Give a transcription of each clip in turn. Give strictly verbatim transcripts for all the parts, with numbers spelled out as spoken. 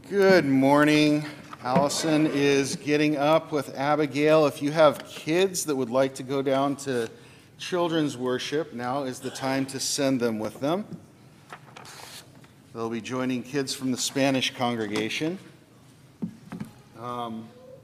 Good morning. Allison is getting up with Abigail. If you have kids that would like to go down to children's worship, now is the time to send them with them. They'll be joining kids from the Spanish congregation. Um,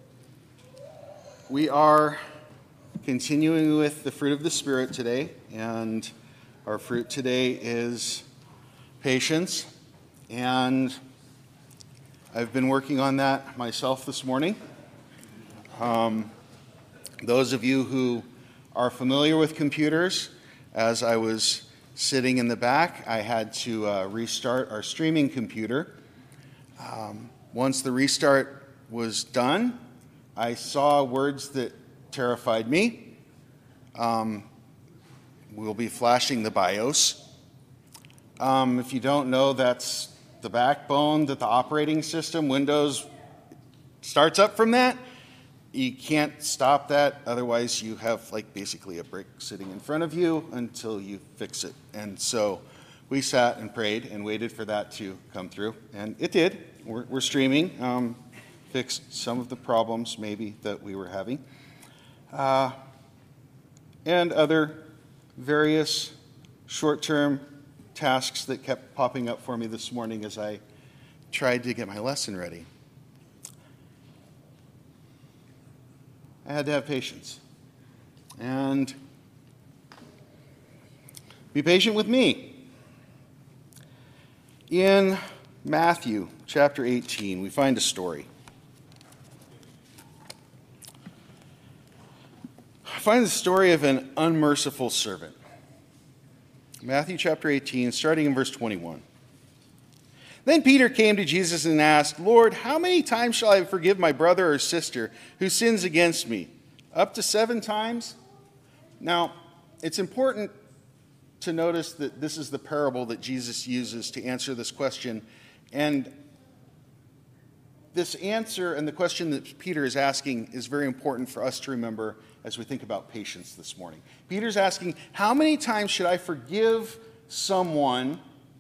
we are continuing with the fruit of the Spirit today, and our fruit today is patience. And I've been working on that myself this morning. Um, those of you who are familiar with computers, as I was sitting in the back, I had to uh, restart our streaming computer. Um, once the restart was done, I saw words that terrified me. Um, we'll be flashing the BIOS. Um, if you don't know, that's the backbone that the operating system, Windows, starts up from that. You can't stop that, otherwise you have like basically a brick sitting in front of you until you fix it. And so we sat and prayed and waited for that to come through, and it did. We're, we're streaming, um, fixed some of the problems maybe that we were having, uh, and other various short-term tasks that kept popping up for me this morning as I tried to get my lesson ready. I had to have patience. And be patient with me. In Matthew chapter eighteen, we find a story. I find the story of an unmerciful servant. Matthew chapter eighteen, starting in verse twenty-one. Then Peter came to Jesus and asked, "Lord, how many times shall I forgive my brother or sister who sins against me? Up to seven times?" Now, it's important to notice that this is the parable that Jesus uses to answer this question. And this answer and the question that Peter is asking is very important for us to remember as we think about patience this morning. Peter's asking, how many times should I forgive someone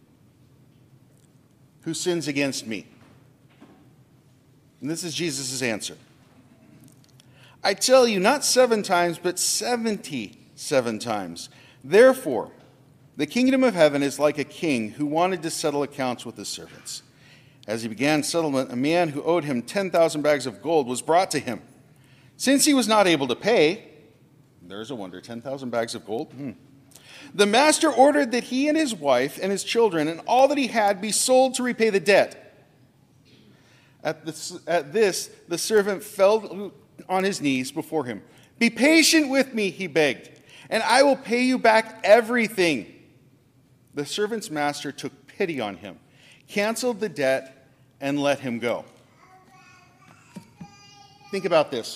who sins against me? And this is Jesus' answer. I tell you, not seven times, but seventy-seven times. Therefore, the kingdom of heaven is like a king who wanted to settle accounts with his servants. As he began settlement, a man who owed him ten thousand bags of gold was brought to him. Since he was not able to pay, there's a wonder, ten thousand bags of gold. Hmm. The master ordered that he and his wife and his children and all that he had be sold to repay the debt. At this, at this, the servant fell on his knees before him. "Be patient with me," he begged, "and I will pay you back everything." The servant's master took pity on him, canceled the debt, and let him go. Think about this.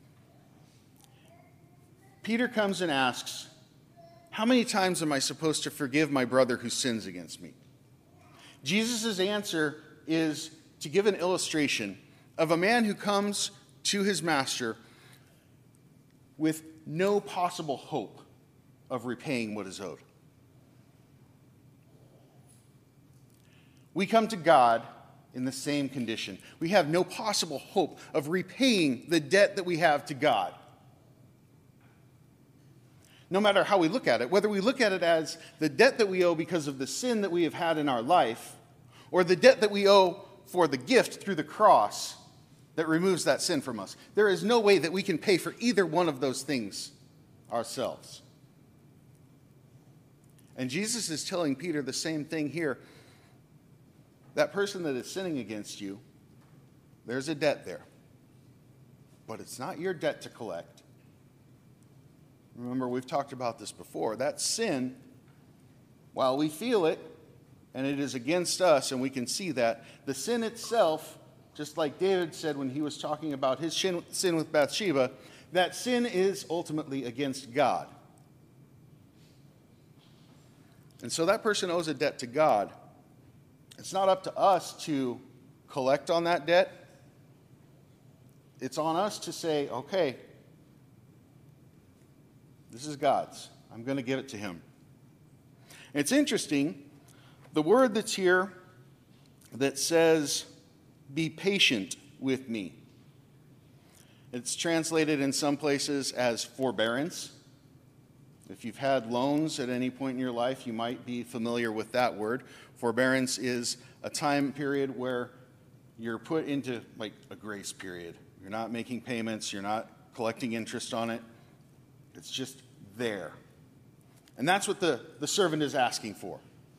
Peter comes and asks, how many times am I supposed to forgive my brother who sins against me? Jesus' answer is to give an illustration of a man who comes to his master with no possible hope of repaying what is owed. We come to God in the same condition. We have no possible hope of repaying the debt that we have to God. No matter how we look at it, whether we look at it as the debt that we owe because of the sin that we have had in our life, or the debt that we owe for the gift through the cross that removes that sin from us, there is no way that we can pay for either one of those things ourselves. And Jesus is telling Peter the same thing here. That person that is sinning against you, there's a debt there. But it's not your debt to collect. Remember, we've talked about this before. That sin, while we feel it, and it is against us, and we can see that, the sin itself, just like David said when he was talking about his sin with Bathsheba, that sin is ultimately against God. And so that person owes a debt to God. It's not up to us to collect on that debt. It's on us to say, okay, this is God's. I'm going to give it to him. It's interesting, the word that's here that says be patient with me. It's translated in some places as forbearance. If you've had loans at any point in your life, you might be familiar with that word. Forbearance is a time period where you're put into like a grace period. You're not making payments, you're not collecting interest on it. It's just there. And that's what the, the servant is asking for.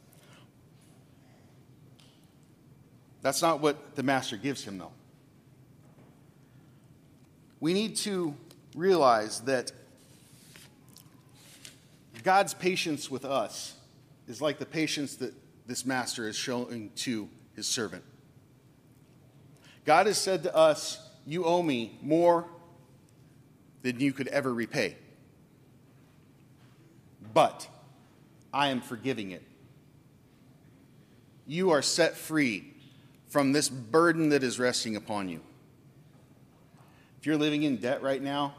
That's not what the master gives him, though. We need to realize that God's patience with us is like the patience that this master is showing to his servant. God has said to us, you owe me more than you could ever repay. But I am forgiving it. You are set free from this burden that is resting upon you. If you're living in debt right now,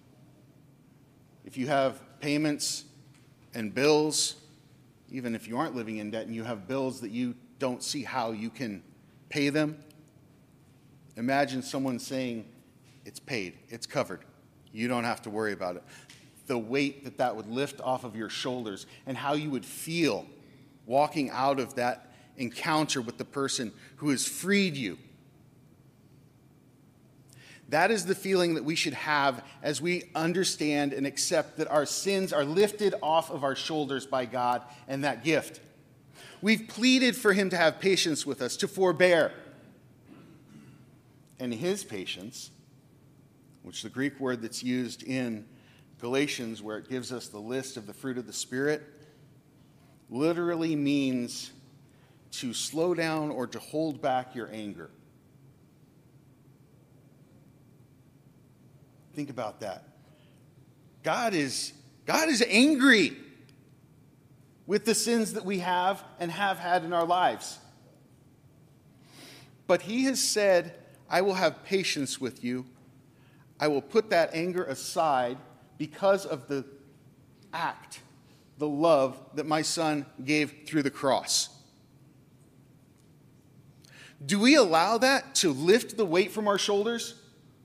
if you have payments and bills, even if you aren't living in debt and you have bills that you don't see how you can pay them, imagine someone saying, it's paid, it's covered. You don't have to worry about it. The weight that that would lift off of your shoulders and how you would feel walking out of that encounter with the person who has freed you. That is the feeling that we should have as we understand and accept that our sins are lifted off of our shoulders by God and that gift. We've pleaded for him to have patience with us, to forbear. And his patience, which the Greek word that's used in Galatians, where it gives us the list of the fruit of the Spirit, literally means to slow down or to hold back your anger. Think about that. God is, God is angry with the sins that we have and have had in our lives. But he has said, I will have patience with you. I will put that anger aside because of the act, the love that my son gave through the cross. Do we allow that to lift the weight from our shoulders?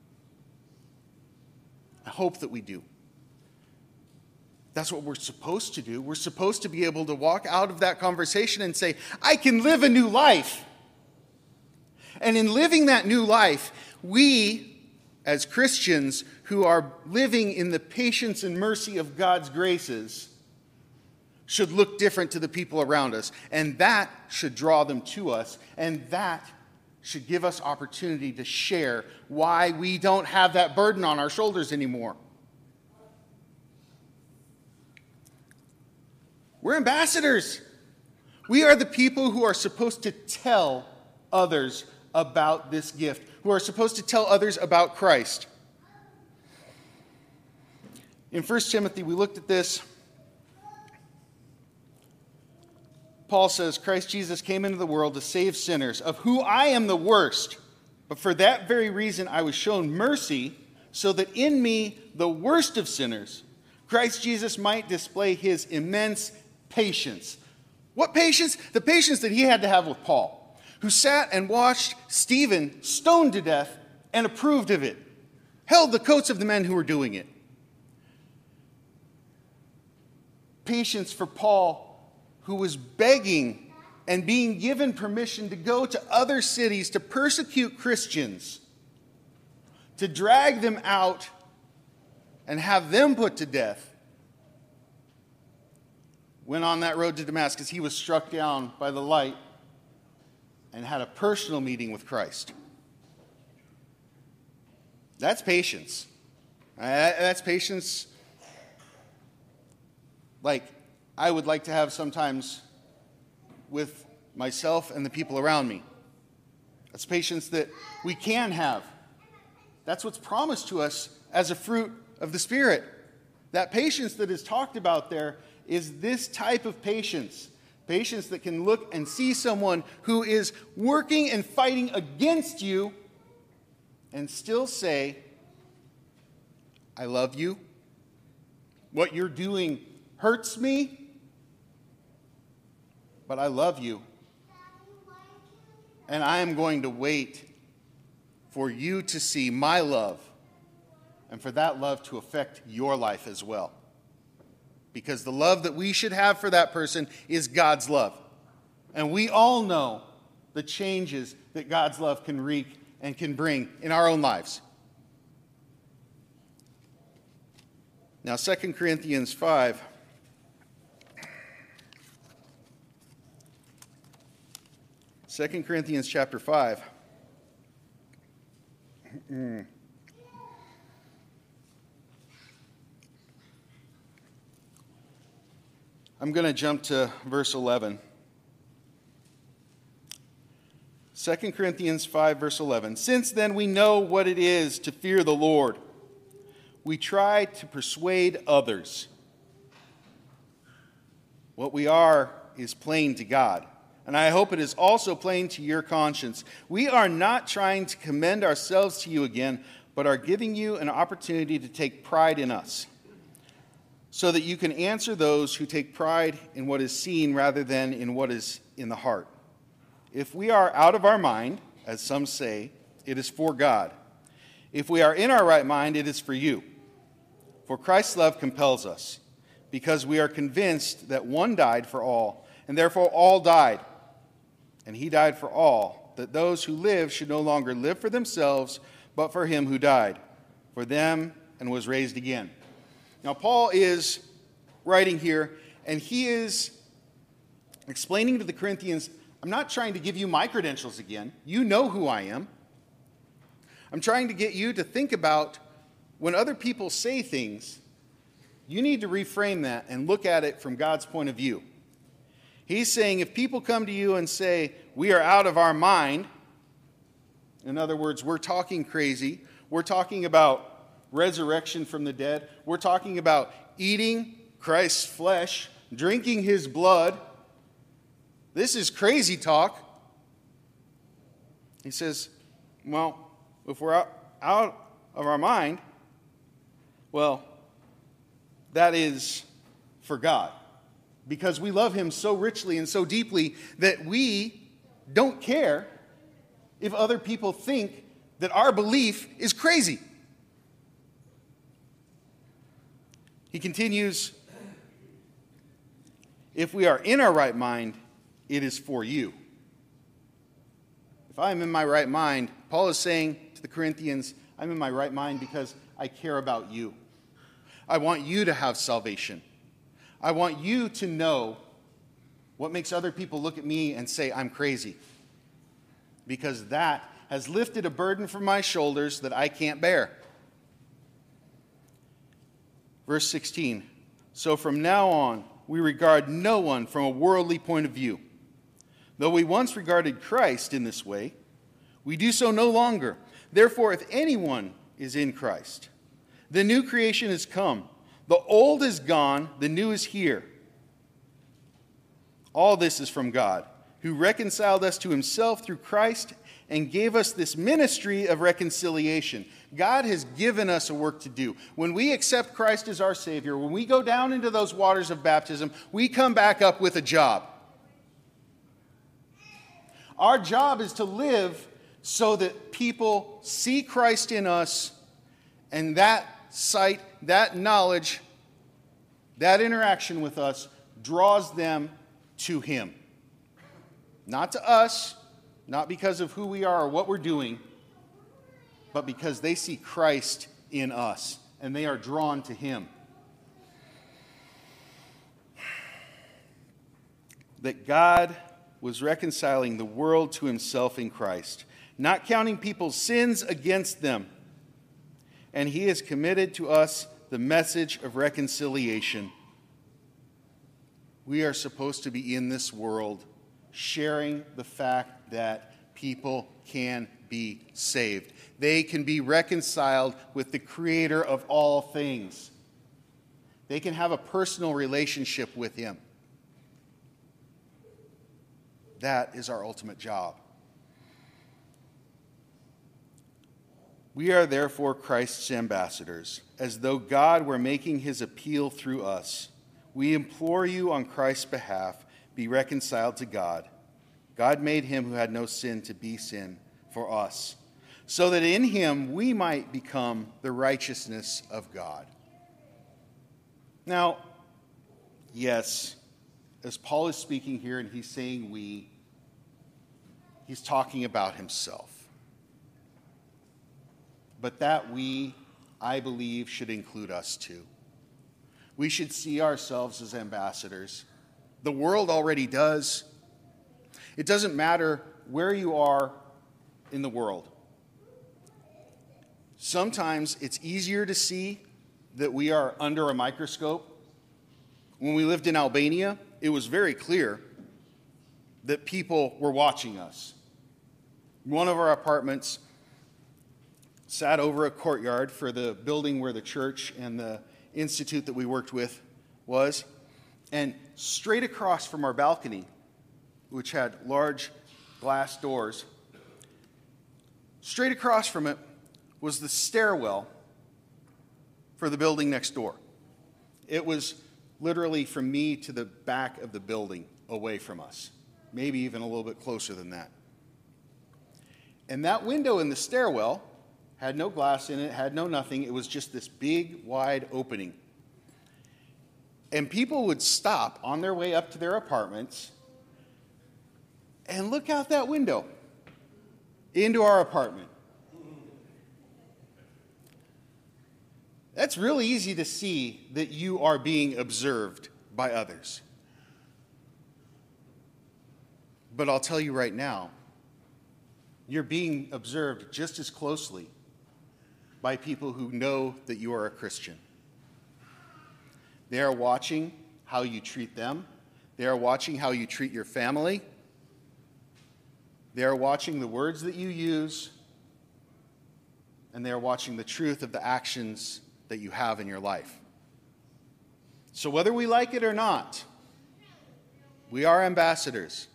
I hope that we do. That's what we're supposed to do. We're supposed to be able to walk out of that conversation and say, I can live a new life. And in living that new life, we, as Christians who are living in the patience and mercy of God's graces, should look different to the people around us. And that should draw them to us. And that should give us opportunity to share why we don't have that burden on our shoulders anymore. We're ambassadors. We are the people who are supposed to tell others about this gift, who are supposed to tell others about Christ. In First Timothy, we looked at this. Paul says, Christ Jesus came into the world to save sinners, of who I am the worst. But for that very reason I was shown mercy, so that in me, the worst of sinners, Christ Jesus might display his immense patience. What patience? The patience that he had to have with Paul, who sat and watched Stephen stoned to death and approved of it, held the coats of the men who were doing it. Patience for Paul, who was begging and being given permission to go to other cities to persecute Christians, to drag them out and have them put to death. When on that road to Damascus, he was struck down by the light and had a personal meeting with Christ. That's patience. That's patience like I would like to have sometimes with myself and the people around me. That's patience that we can have. That's what's promised to us as a fruit of the Spirit. That patience that is talked about there is this type of patience. Patience that can look and see someone who is working and fighting against you and still say, I love you. What you're doing hurts me, but I love you. And I am going to wait for you to see my love and for that love to affect your life as well. Because the love that we should have for that person is God's love. And we all know the changes that God's love can wreak and can bring in our own lives. Now, Second Corinthians five. Second Corinthians chapter five. I'm going to jump to verse eleven. Second Corinthians five, verse eleven. Since then we know what it is to fear the Lord. We try to persuade others. What we are is plain to God, and I hope it is also plain to your conscience. We are not trying to commend ourselves to you again, but are giving you an opportunity to take pride in us, so that you can answer those who take pride in what is seen rather than in what is in the heart. If we are out of our mind, as some say, it is for God. If we are in our right mind, it is for you. For Christ's love compels us, because we are convinced that one died for all, and therefore all died. And he died for all, that those who live should no longer live for themselves, but for him who died for them and was raised again. Now, Paul is writing here, and he is explaining to the Corinthians, I'm not trying to give you my credentials again. You know who I am. I'm trying to get you to think about when other people say things, you need to reframe that and look at it from God's point of view. He's saying if people come to you and say, we are out of our mind, in other words, we're talking crazy, we're talking about resurrection from the dead, we're talking about eating Christ's flesh, drinking his blood, this is crazy talk. He says, well, if we're out, out of our mind, well, that is for God. Because we love him so richly and so deeply that we don't care if other people think that our belief is crazy. He continues, if we are in our right mind, it is for you. If I am in my right mind, Paul is saying to the Corinthians, I'm in my right mind because I care about you. I want you to have salvation. I want you to know what makes other people look at me and say I'm crazy. Because that has lifted a burden from my shoulders that I can't bear. Verse sixteen, so from now on, we regard no one from a worldly point of view. Though we once regarded Christ in this way, we do so no longer. Therefore, if anyone is in Christ, the new creation has come. The old is gone, the new is here. All this is from God, who reconciled us to himself through Christ and gave us this ministry of reconciliation. God has given us a work to do. When we accept Christ as our Savior, when we go down into those waters of baptism, we come back up with a job. Our job is to live so that people see Christ in us, and that sight, that knowledge, that interaction with us draws them to him. Not to us, not because of who we are or what we're doing, but because they see Christ in us, and they are drawn to him. That God was reconciling the world to himself in Christ, not counting people's sins against them. And he has committed to us the message of reconciliation. We are supposed to be in this world sharing the fact that people can be saved. They can be reconciled with the Creator of all things. They can have a personal relationship with him. That is our ultimate job. We are therefore Christ's ambassadors, as though God were making his appeal through us. We implore you on Christ's behalf, be reconciled to God. God made him who had no sin to be sin for us, so that in him we might become the righteousness of God. Now, yes, as Paul is speaking here and he's saying we, he's talking about himself. But that we, I believe, should include us too. We should see ourselves as ambassadors. The world already does. It doesn't matter where you are in the world. Sometimes it's easier to see that we are under a microscope. When we lived in Albania, it was very clear that people were watching us. One of our apartments sat over a courtyard for the building where the church and the institute that we worked with was, and straight across from our balcony, which had large glass doors, straight across from it was the stairwell for the building next door. It was literally from me to the back of the building away from us, maybe even a little bit closer than that. And that window in the stairwell had no glass in it, had no nothing. It was just this big, wide opening. And people would stop on their way up to their apartments and look out that window into our apartment. That's really easy to see that you are being observed by others. But I'll tell you right now, you're being observed just as closely by people who know that you are a Christian. They are watching how you treat them. They are watching how you treat your family. They are watching the words that you use. And they are watching the truth of the actions that you have in your life. So whether we like it or not, we are ambassadors.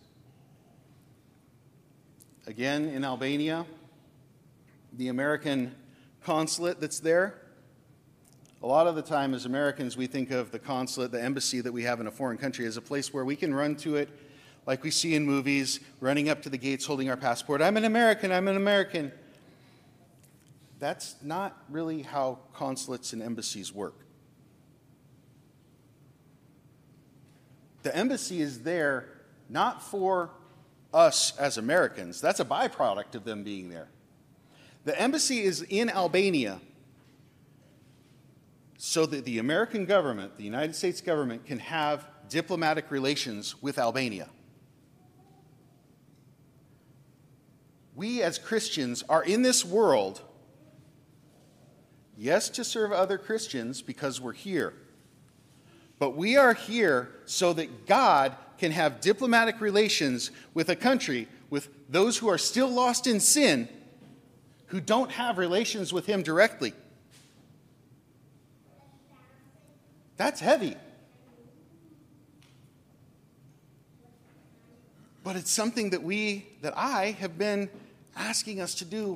Again, in Albania, the American consulate that's there, a lot of the time as Americans we think of the consulate, the embassy that we have in a foreign country, as a place where we can run to it like we see in movies, running up to the gates holding our passport. I'm an American, I'm an American. That's not really how consulates and embassies work. The embassy is there not for us as Americans. That's a byproduct of them being there. The embassy is in Albania so that the American government, the United States government, can have diplomatic relations with Albania. We as Christians are in this world, yes, to serve other Christians because we're here, but we are here so that God can have diplomatic relations with a country, with those who are still lost in sin, who don't have relations with him directly. That's heavy. But it's something that we, that I have been asking us to do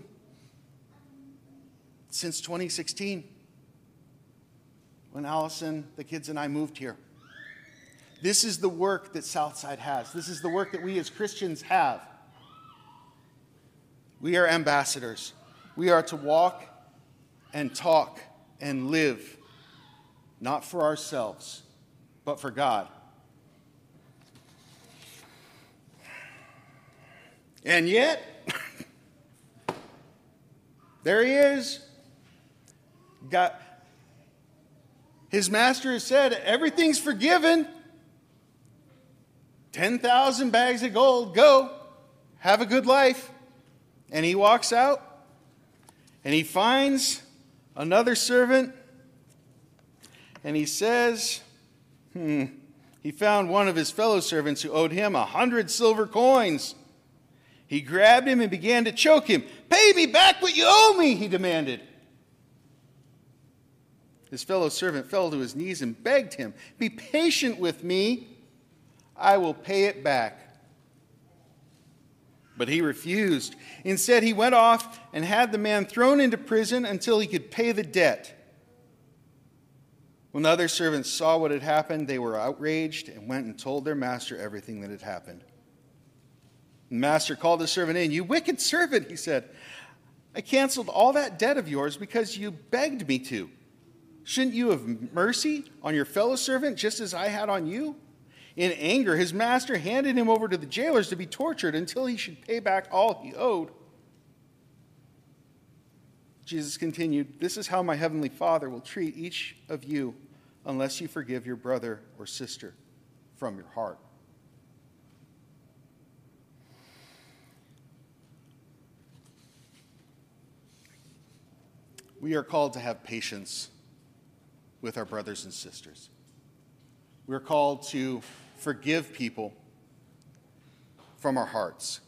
since twenty sixteen, when Allison, the kids, and I moved here. This is the work that Southside has. This is the work that we as Christians have. We are ambassadors. We are to walk and talk and live, not for ourselves, but for God. And yet, there he is. Got, his master has said, everything's forgiven. ten thousand bags of gold, go, have a good life. And he walks out, and he finds another servant, and he says, hmm, he found one of his fellow servants who owed him a hundred silver coins. He grabbed him and began to choke him. Pay me back what you owe me, he demanded. His fellow servant fell to his knees and begged him, be patient with me, I will pay it back. But he refused. Instead, he went off and had the man thrown into prison until he could pay the debt. When the other servants saw what had happened, they were outraged and went and told their master everything that had happened. The master called the servant in. You wicked servant, he said. I canceled all that debt of yours because you begged me to. Shouldn't you have mercy on your fellow servant just as I had on you?" In anger, his master handed him over to the jailers to be tortured until he should pay back all he owed. Jesus continued, "This is how my heavenly Father will treat each of you unless you forgive your brother or sister from your heart." We are called to have patience with our brothers and sisters. We are called to forgive people from our hearts.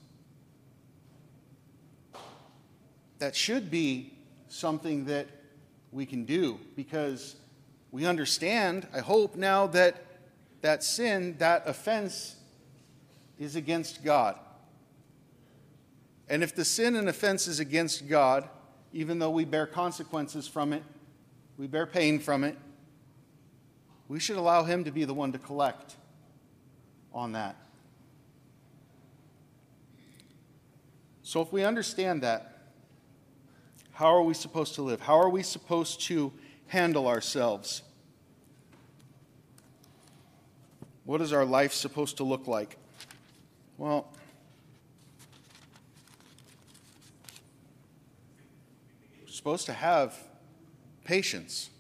That should be something that we can do because we understand, I hope now, that that sin, that offense is against God. And if the sin and offense is against God, even though we bear consequences from it, we bear pain from it, we should allow him to be the one to collect on that. So if we understand that, how are we supposed to live? How are we supposed to handle ourselves? What is our life supposed to look like? Well, we're supposed to have patience.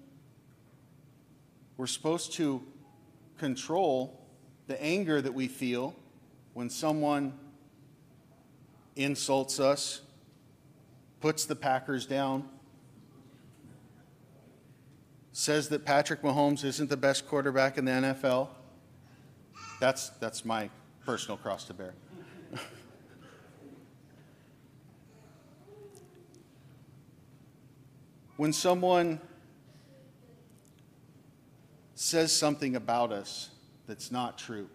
We're supposed to control the anger that we feel when someone insults us, puts the Packers down, says that Patrick Mahomes isn't the best quarterback in the N F L. That's, that's my personal cross to bear. When someone says something about us that's not true,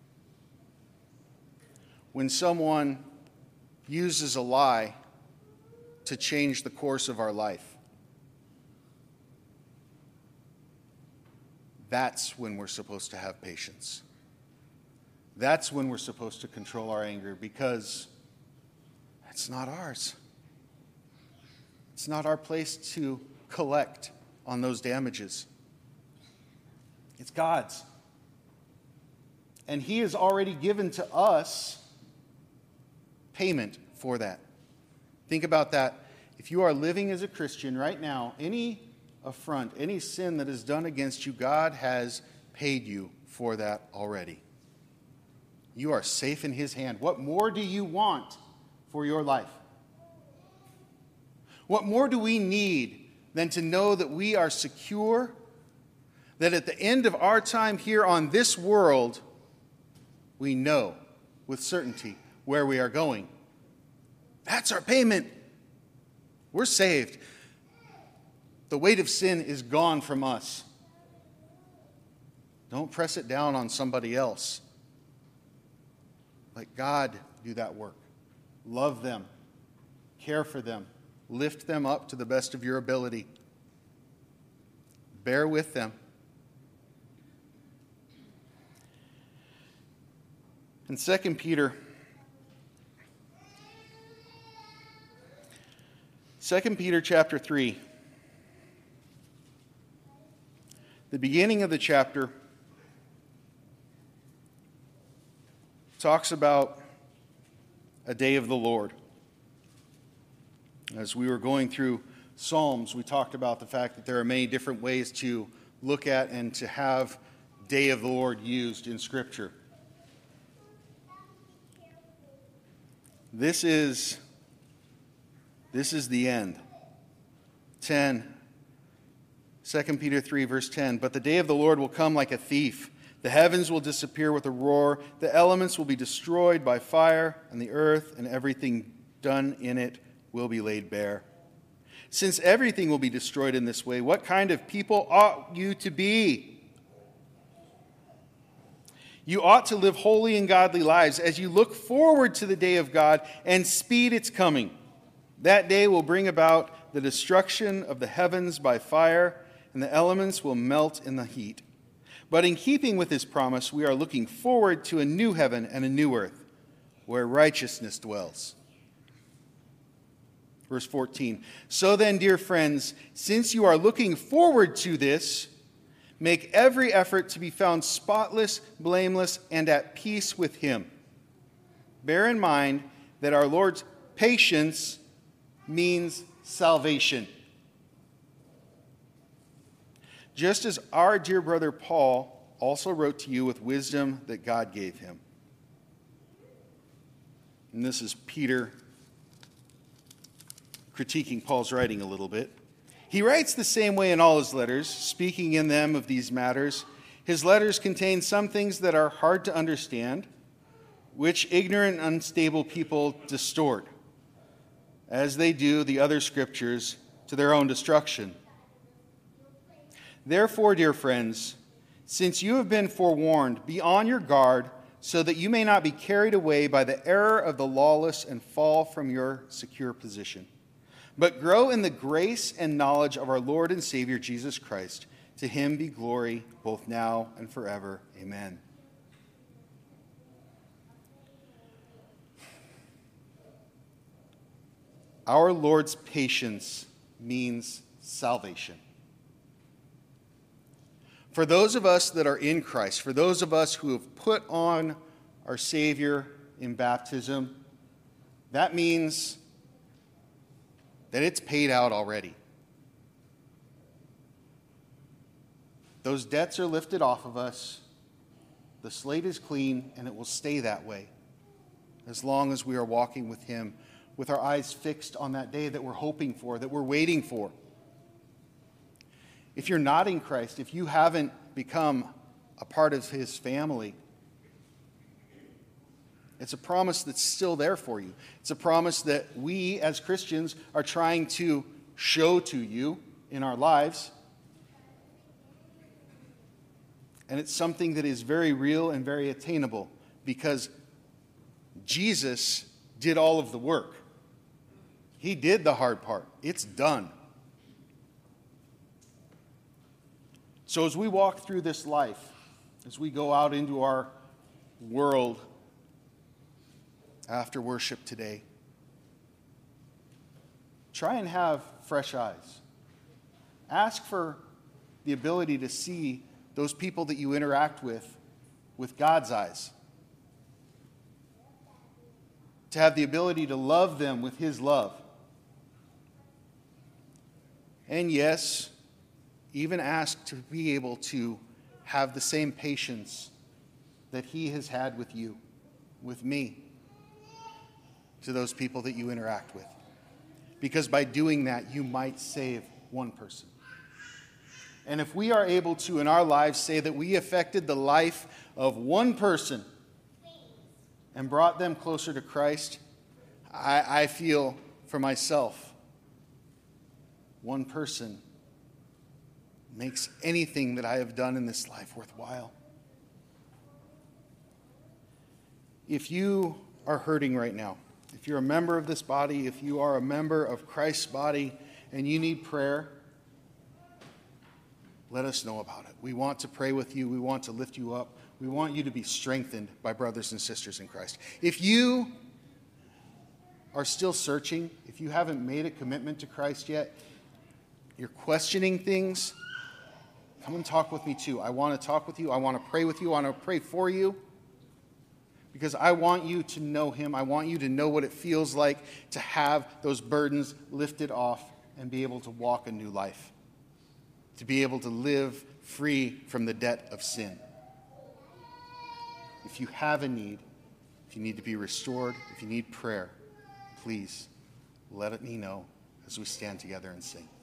when someone uses a lie to change the course of our life, that's when we're supposed to have patience. That's when we're supposed to control our anger, because it's not ours. It's not our place to collect on those damages. It's God's. And he has already given to us payment for that. Think about that. If you are living as a Christian right now, any affront, any sin that is done against you, God has paid you for that already. You are safe in his hand. What more do you want for your life? What more do we need than to know that we are secure, that at the end of our time here on this world, we know with certainty where we are going? That's our payment. We're saved. The weight of sin is gone from us. Don't press it down on somebody else. Let God do that work. Love them. Care for them. Lift them up to the best of your ability. Bear with them. In Second Peter, Second Peter chapter three, the beginning of the chapter talks about a day of the Lord. As we were going through Psalms, we talked about the fact that there are many different ways to look at and to have day of the Lord used in Scripture. This is, this is the end. ten. Second Peter three, verse ten. But the day of the Lord will come like a thief. The heavens will disappear with a roar. The elements will be destroyed by fire, and the earth and everything done in it will be laid bare. Since everything will be destroyed in this way, what kind of people ought you to be? You ought to live holy and godly lives as you look forward to the day of God and speed its coming. That day will bring about the destruction of the heavens by fire, and the elements will melt in the heat. But in keeping with his promise, we are looking forward to a new heaven and a new earth, where righteousness dwells. Verse fourteen. So then, dear friends, since you are looking forward to this, make every effort to be found spotless, blameless, and at peace with him. Bear in mind that our Lord's patience means salvation. Just as our dear brother Paul also wrote to you with wisdom that God gave him. And this is Peter critiquing Paul's writing a little bit. He writes the same way in all his letters, speaking in them of these matters. His letters contain some things that are hard to understand, which ignorant, unstable people distort, as they do the other scriptures, to their own destruction. Therefore, dear friends, since you have been forewarned, be on your guard, so that you may not be carried away by the error of the lawless and fall from your secure position. But grow in the grace and knowledge of our Lord and Savior Jesus Christ. To him be glory both now and forever. Amen. Our Lord's patience means salvation. For those of us that are in Christ, for those of us who have put on our Savior in baptism, that means that it's paid out already. Those debts are lifted off of us. The slate is clean, and it will stay that way as long as we are walking with him, with our eyes fixed on that day that we're hoping for, that we're waiting for. If you're not in Christ, if you haven't become a part of his family, it's a promise that's still there for you. It's a promise that we as Christians are trying to show to you in our lives. And it's something that is very real and very attainable because Jesus did all of the work. He did the hard part. It's done. So as we walk through this life, as we go out into our world after worship today, try and have fresh eyes. Ask for the ability to see those people that you interact with with God's eyes. To have the ability to love them with his love. And yes, even ask to be able to have the same patience that he has had with you, with me, to those people that you interact with. Because by doing that, you might save one person. And if we are able to, in our lives, say that we affected the life of one person and brought them closer to Christ, I, I feel for myself, one person makes anything that I have done in this life worthwhile. If you are hurting right now, if you're a member of this body, if you are a member of Christ's body and you need prayer, let us know about it. We want to pray with you. We want to lift you up. We want you to be strengthened by brothers and sisters in Christ. If you are still searching, if you haven't made a commitment to Christ yet, you're questioning things, come and talk with me too. I want to talk with you. I want to pray with you. I want to pray for you. Because I want you to know him. I want you to know what it feels like to have those burdens lifted off and be able to walk a new life. To be able to live free from the debt of sin. If you have a need, if you need to be restored, if you need prayer, please let me know as we stand together and sing.